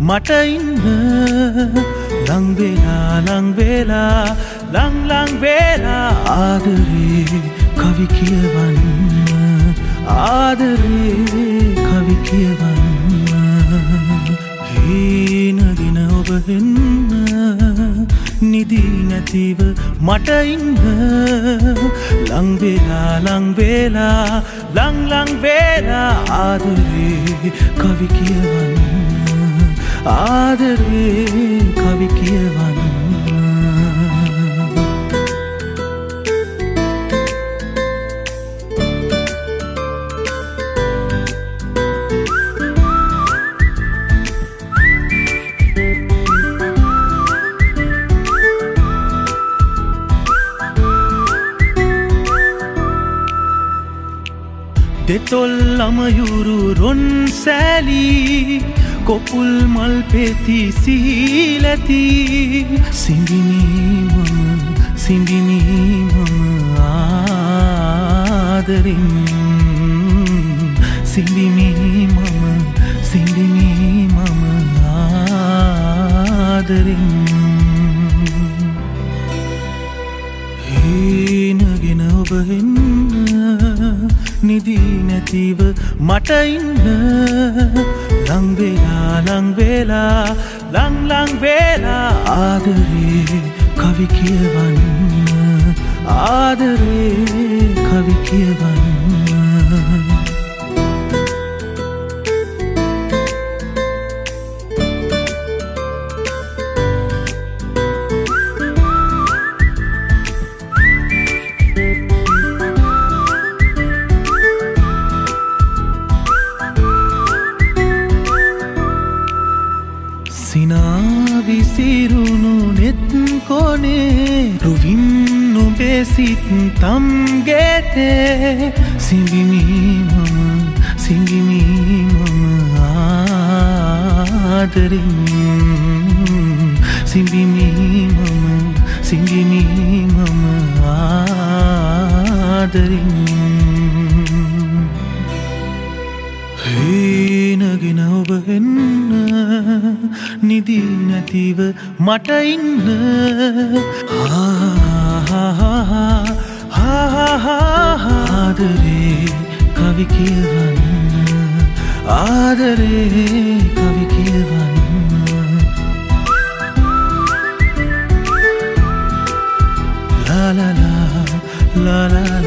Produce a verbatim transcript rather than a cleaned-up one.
මට ඉන්න ලං වෙලා ලං වෙලා ලං ලං වෙලා ආදරේ කවි කියවන්න ආදරේ කවි කියවන්න හීනගෙන ඔබ එන්න නිදී නැතිව මට ඉන්න ලං වෙලා ලං වෙලා ලං ලං වෙලා ආදරේ කවි කියවන්න ආදරේ කවි කියවන්න දෙතොල්ලම යුරු රොන් සෑලි කොපුල් මල් පෙති සීලති සිංගිනී මම සිංගිනී මම ආදරින් සිංගිනී මම සිංගිනී මම ආදරින් හීනගෙන ඔබ එන්න නිදී නැතිව මට ඉන්න ලං වෙලා ලං වෙලා ලං ලං වෙලා ආදරේ කවි කියවන්න ආදරේ කවි කියවන්න විසිරුණු නෙත් කොනේ රුවින්නු බෙසිත් තම්ගෙතේ සිංගිනී මම සිංගිනී මම ආදරින් සිංගිනී මම සිංගිනී මම ආදරින් හීනගෙන ඔබ එන්න නිදී නැතිව මට ඉන්න ආදරේ කවි කියවන්න ආදරේ කවි කියවන්න ලා ලා ලා ලා ලා